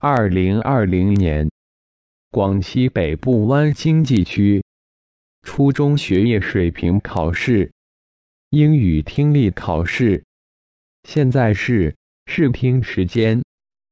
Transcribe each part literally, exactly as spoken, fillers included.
二零二零年，广西北部湾经济区初中学业水平考试，英语听力考试。现在是试听时间。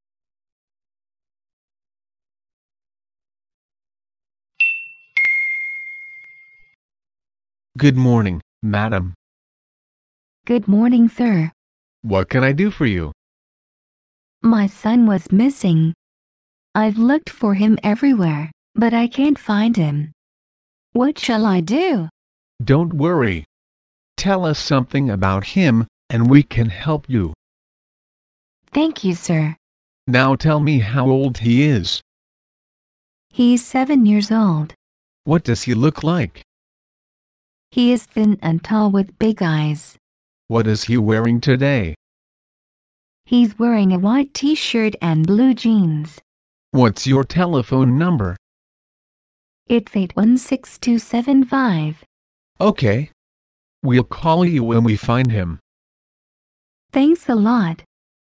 Good morning, madam. Good morning, sir. What can I do for you? My son was missing. I've looked for him everywhere, but I can't find him. What shall I do? Don't worry. Tell us something about him, and we can help you. Thank you, sir. Now tell me how old he is. He's seven years old. What does he look like? He is thin and tall with big eyes. What is he wearing today? He's wearing a white t-shirt and blue jeans. What's your telephone number? It's eight one six two seven five. Okay. We'll call you when we find him. Thanks a lot.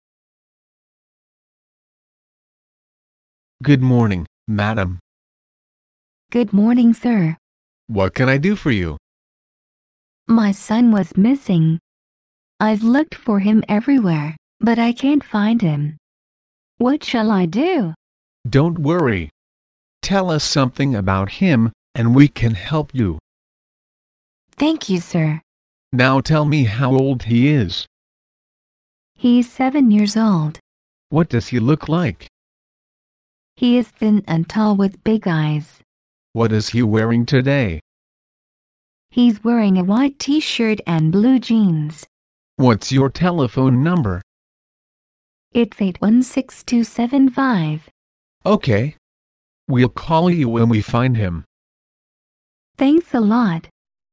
Good morning, madam. Good morning, sir. What can I do for you? My son was missing. I've looked for him everywhere, but I can't find him. What shall I do? Don't worry. Tell us something about him, and we can help you. Thank you, sir. Now tell me how old he is. He's seven years old. What does he look like? He is thin and tall with big eyes. What is he wearing today? He's wearing a white t-shirt and blue jeans. What's your telephone number? It's eight one six two seven five. Okay. We'll call you when we find him. Thanks a lot.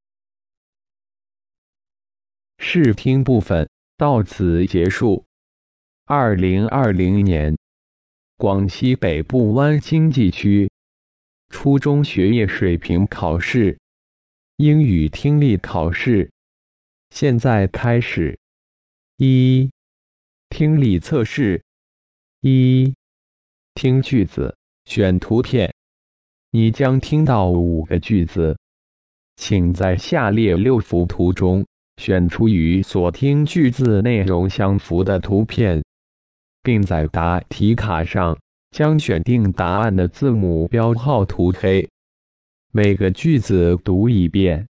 试听部分到此结束。二零二零年，广西北部湾经济区初中学业水平考试，英语听力考试。现在开始。一、听力测试。一、听句子，选图片。你将听到五个句子，请在下列六幅图中选出与所听句子内容相符的图片，并在答题卡上将选定答案的字母标号涂黑。每个句子读一遍。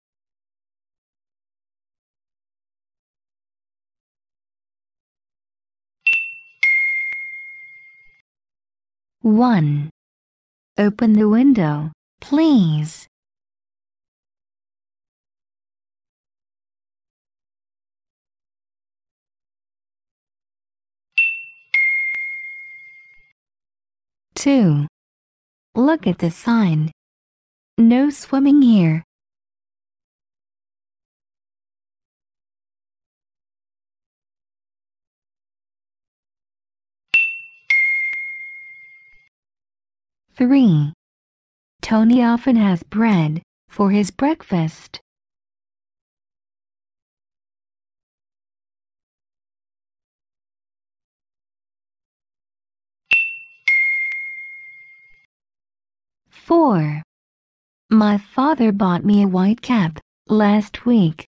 one. Open the window, please. two. Look at the sign. No swimming here. three. Tony often has bread for his breakfast. four. My father bought me a white cap last week.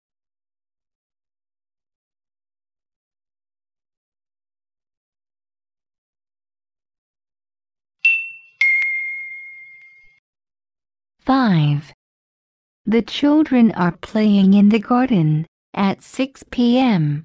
five. The children are playing in the garden at six p m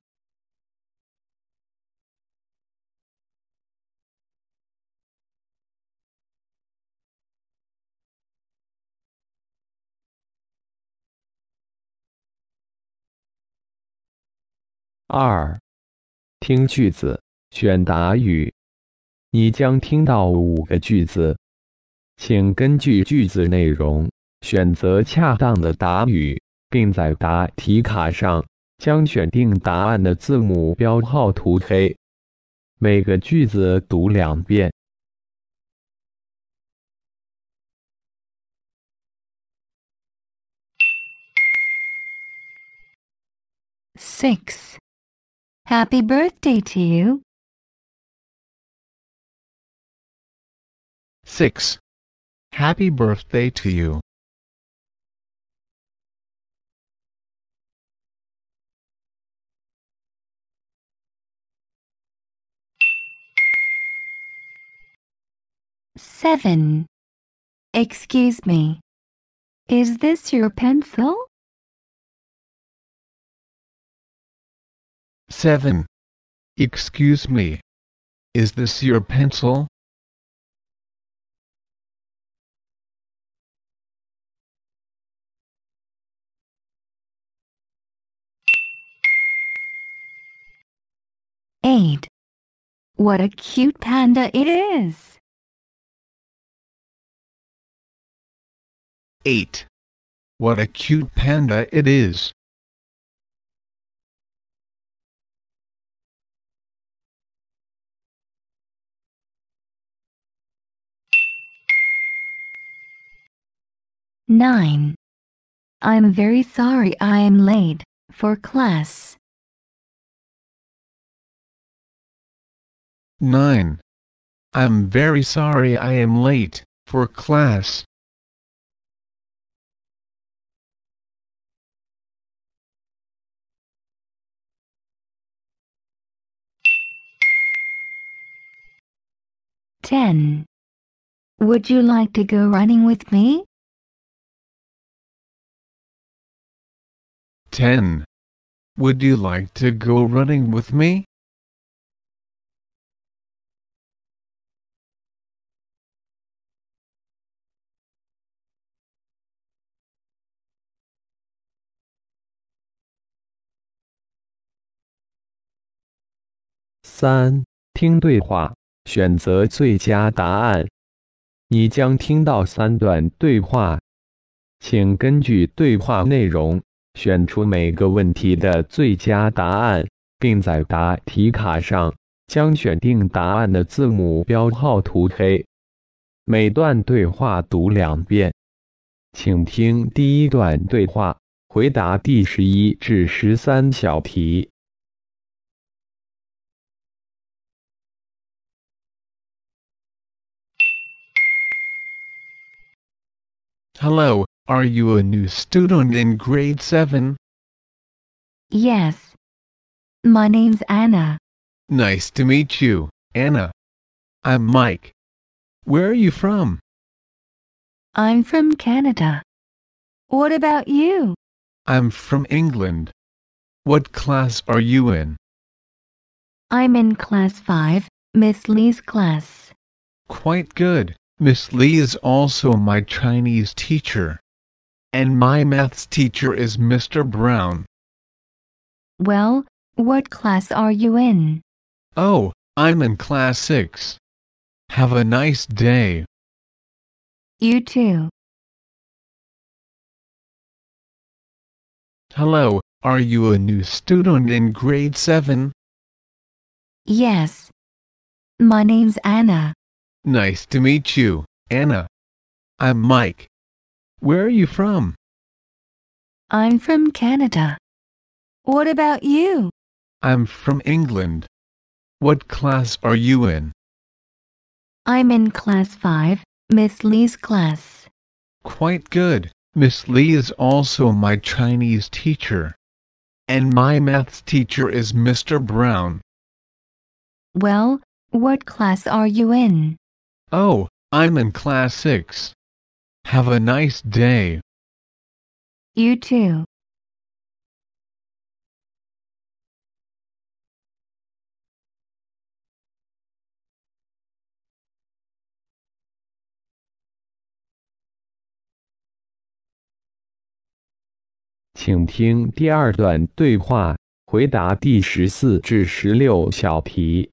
二、听句子，选答语。你将听到五个句子，请根据句子内容选择恰当的答语，并在答题卡上将选定答案的字母标号涂黑。每个句子读两遍。 six. Happy birthday to you. six. Happy birthday to you. seven. Excuse me. Is this your pencil? seven. Excuse me. Is this your pencil? eight. What a cute panda it is. eight. What a cute panda it is. nine. I'm very sorry I am late for class. nine. I'm very sorry I am late for class. ten. Would you like to go running with me? ten. Would you like to go running with me? 三、听对话，选择最佳答案。你将听到三段对话，请根据对话内容选出每个问题的最佳答案，并在答题卡上将选定答案的字母标号涂黑。每段对话读两遍。请听第一段对话，回答第十一至十三小题。 Hello, are you a new student in grade seven? Yes. My name's Anna. Nice to meet you, Anna. I'm Mike. Where are you from? I'm from Canada. What about you? I'm from England. What class are you in? I'm in class five, Miss Lee's class. Quite good. Miss Lee is also my Chinese teacher. And my maths teacher is Mister Brown. Well, what class are you in? Oh, I'm in class six. Have a nice day. You too. Hello, are you a new student in grade seven? Yes. My name's Anna. Nice to meet you, Anna. I'm Mike. Where are you from? I'm from Canada. What about you? I'm from England. What class are you in? I'm in class five, Miss Lee's class. Quite good. Miss Lee is also my Chinese teacher. And my maths teacher is Mister Brown. Well, what class are you in? Oh, I'm in class six. Have a nice day. You too. “请听第二段对话，回答第十四至十六小题。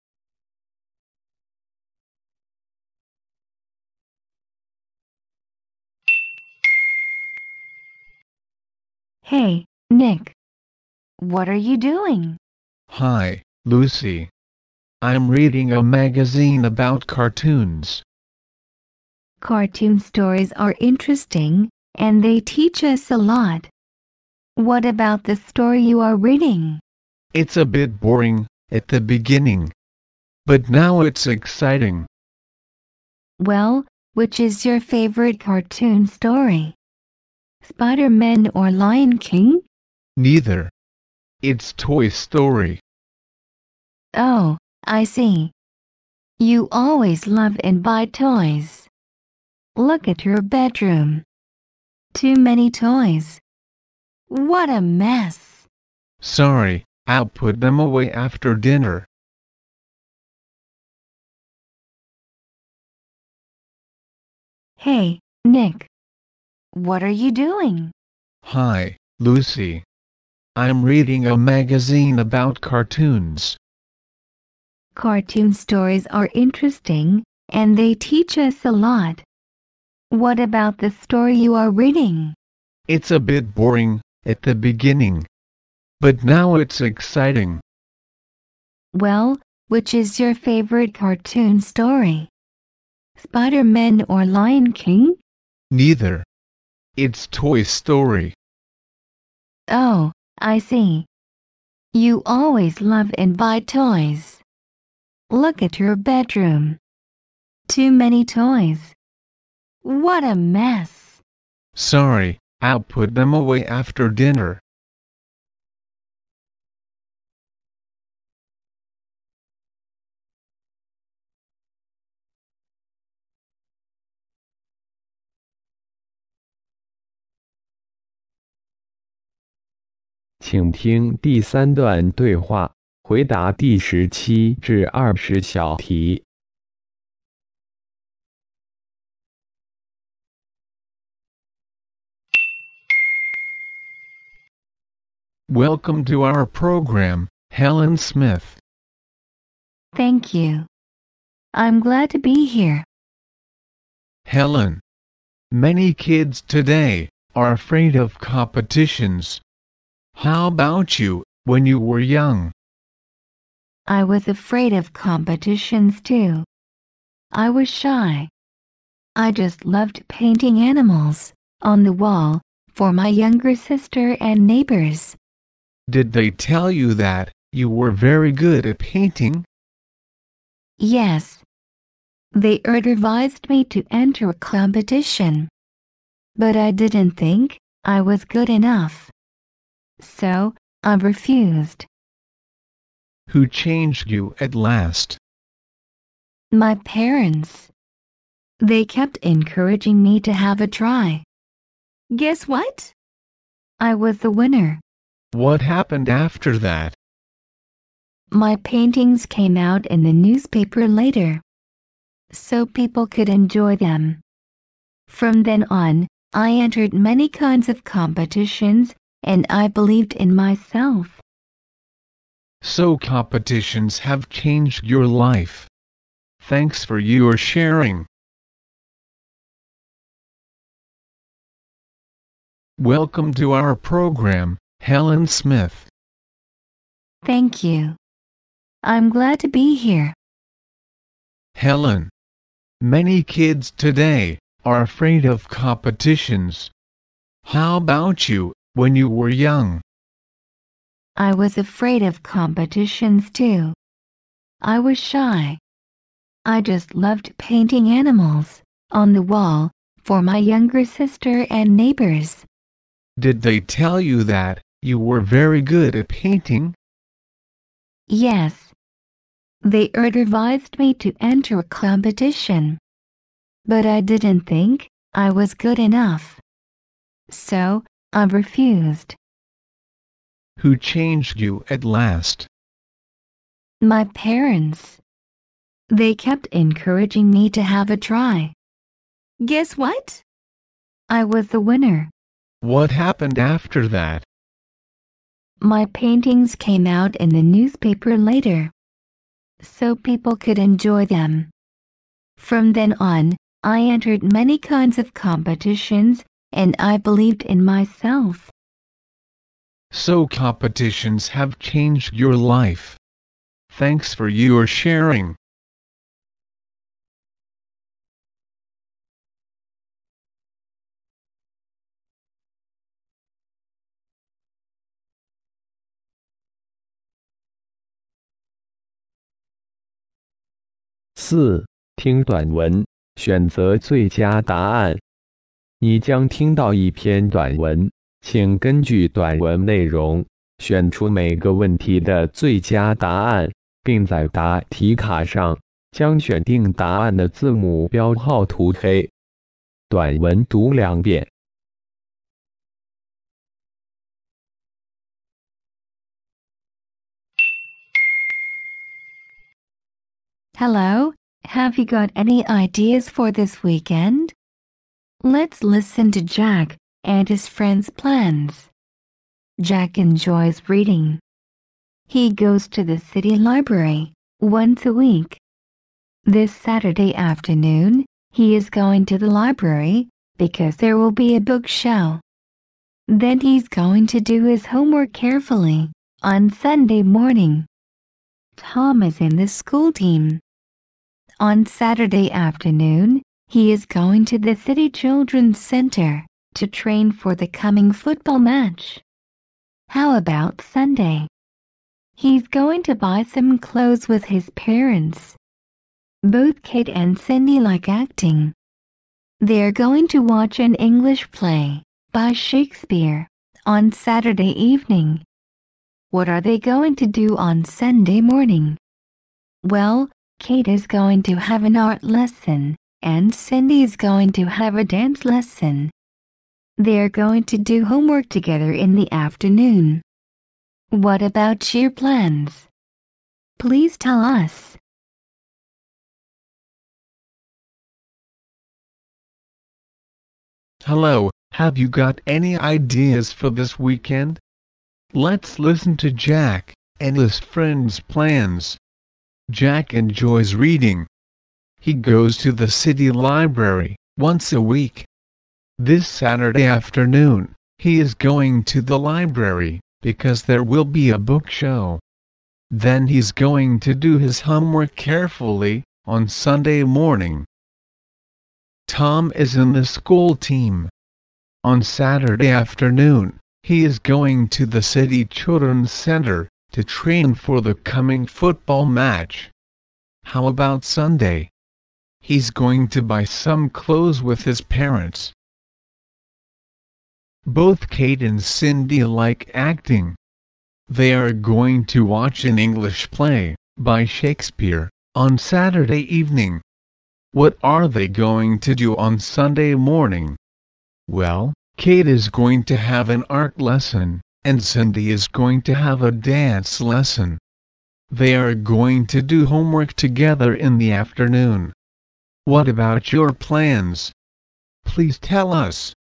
Hey, Nick. What are you doing? Hi, Lucy. I'm reading a magazine about cartoons. Cartoon stories are interesting, and they teach us a lot. What about the story you are reading? It's a bit boring at the beginning. But now it's exciting. Well, Which is your favorite cartoon story? Spider-Man or Lion King? Neither. It's Toy Story. Oh, I see. You always love and buy toys. Look at your bedroom. Too many toys. What a mess. Sorry, I'll put them away after dinner. Hey, Nick. What are you doing? Hi, Lucy. I'm reading a magazine about cartoons. Cartoon stories are interesting, and they teach us a lot. What about the story you are reading? It's a bit boring at the beginning, but now it's exciting. Well, which is your favorite cartoon story? Spider-Man or Lion King? Neither. It's Toy Story. Oh, I see. You always love and buy toys. Look at your bedroom. Too many toys. What a mess. Sorry, I'll put them away after dinner. "请听第三段对话，回答第十七至二十小题。 Welcome to our program, Helen Smith. Thank you. I'm glad to be here. Helen. Many kids today are afraid of competitions. How about you, when you were young? I was afraid of competitions too. I was shy. I just loved painting animals on the wall for my younger sister and neighbors. Did they tell you that you were very good at painting? Yes. They advised me to enter a competition. But I didn't think I was good enough. So, I refused. Who changed you at last? My parents. They kept encouraging me to have a try. Guess what? I was the winner. What happened after that? My paintings came out in the newspaper later, so people could enjoy them. From then on, I entered many kinds of competitions, and I believed in myself. So competitions have changed your life. Thanks for your sharing. Welcome to our program, Helen Smith. Thank you. I'm glad to be here. Helen. Many kids today are afraid of competitions. How about you, when you were young? I was afraid of competitions too. I was shy. I just loved painting animals on the wall for my younger sister and neighbors. Did they tell you that you were very good at painting? Yes. They advised me to enter a competition. But I didn't think I was good enough. So, I refused. Who changed you at last? My parents. They kept encouraging me to have a try. Guess what? I was the winner. What happened after that? My paintings came out in the newspaper later, so people could enjoy them. From then on, I entered many kinds of competitions, and I believed in myself. So competitions have changed your life. Thanks for your sharing. "四、听短文， 选择最佳答案。你将听到一篇短文，请根据短文内容选出每个问题的最佳答案，并在答题卡上将选定答案的字母标号涂黑。短文读两遍。 Hello, have you got any ideas for this weekend? Let's listen to Jack and his friends' plans. Jack enjoys reading. He goes to the city library once a week. This Saturday afternoon, he is going to the library because there will be a book show. Then he's going to do his homework carefully on Sunday morning. Tom is in the school team. On Saturday afternoon, he is going to the City Children's Center to train for the coming football match. How about Sunday? He's going to buy some clothes with his parents. Both Kate and Cindy like acting. They're going to watch an English play by Shakespeare on Saturday evening. What are they going to do on Sunday morning? Well, Kate is going to have an art lesson, and Cindy is going to have a dance lesson. They're going to do homework together in the afternoon. What about your plans? Please tell us. Hello, have you got any ideas for this weekend? Let's listen to Jack and his friends' plans. Jack enjoys reading. He goes to the city library once a week. This Saturday afternoon, he is going to the library because there will be a book show. Then he's going to do his homework carefully on Sunday morning. Tom is in the school team. On Saturday afternoon, he is going to the City Children's Center to train for the coming football match. How about Sunday? He's going to buy some clothes with his parents. Both Kate and Cindy like acting. They are going to watch an English play by Shakespeare on Saturday evening. What are they going to do on Sunday morning? Well, Kate is going to have an art lesson, and Cindy is going to have a dance lesson. They are going to do homework together in the afternoon. What about your plans? Please tell us.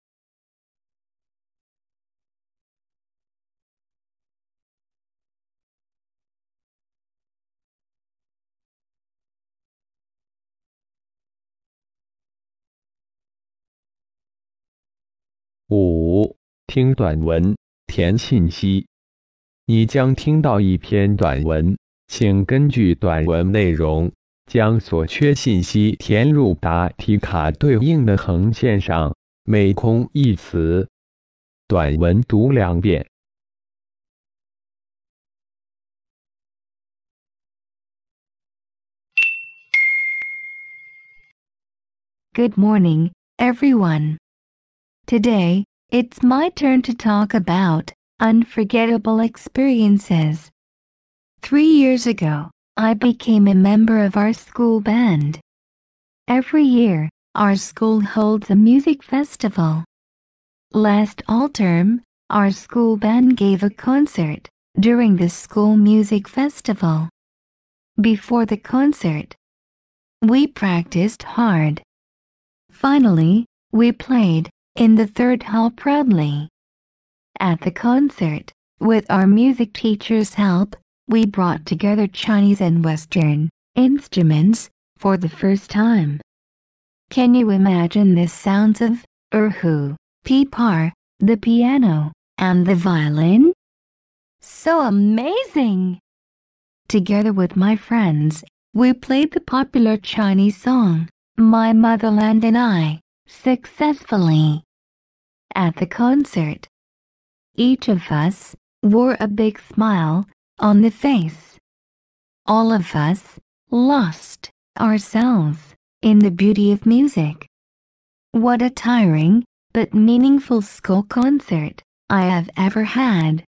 五、听短文，填信息。你将听到一篇短文，请根据短文内容，将所缺信息填入答题卡对应的横线上，每空一词。短文读两遍。 Good morning, everyone. Today, it's my turn to talk about unforgettable experiences. Three years ago, I became a member of our school band. Every year, our school holds a music festival. Last autumn, our school band gave a concert during the school music festival. Before the concert, we practiced hard. Finally, we played in the third hall proudly. At the concert, with our music teacher's help, we brought together Chinese and Western instruments for the first time. Can you imagine the sounds of erhu, pipar, the piano, and the violin? So amazing! Together with my friends, we played the popular Chinese song, My Motherland and I, successfully. At the concert, each of us wore a big smile on the face. All of us lost ourselves in the beauty of music. What a tiring, but meaningful school concert I have ever had.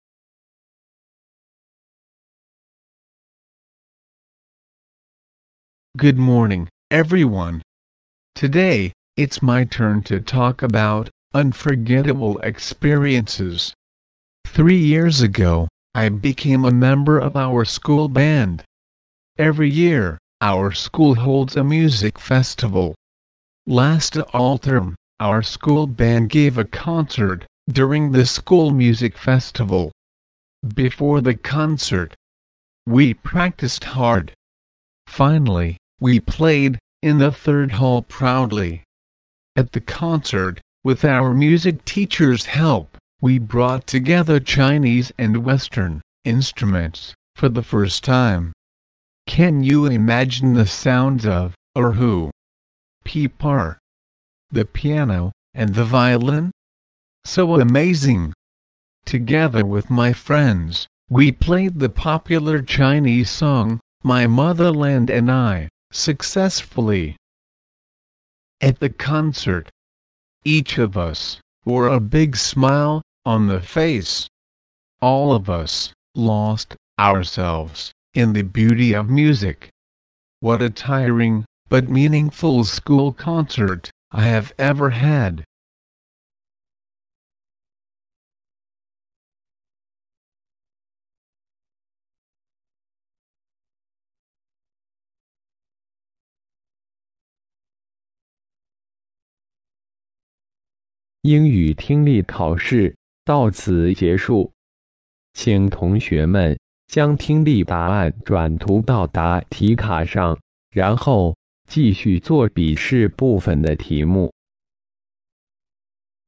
Good morning, everyone. Today, it's my turn to talk about unforgettable experiences. Three years ago, I became a member of our school band. Every year, our school holds a music festival. Last autumn, our school band gave a concert during the school music festival. Before the concert, we practiced hard. Finally, we played in the third hall proudly. At the concert, with our music teacher's help, we brought together Chinese and Western instruments for the first time. Can you imagine the sounds of erhu, pipar, the piano, and the violin? So amazing! Together with my friends, we played the popular Chinese song, My Motherland and I, successfully. At the concert, each of us wore a big smile on the face. All of us lost ourselves in the beauty of music. What a tiring, but meaningful school concert I have ever had. 英语听力考试到此结束，请同学们将听力答案转涂到答题卡上，然后继续做笔试部分的题目。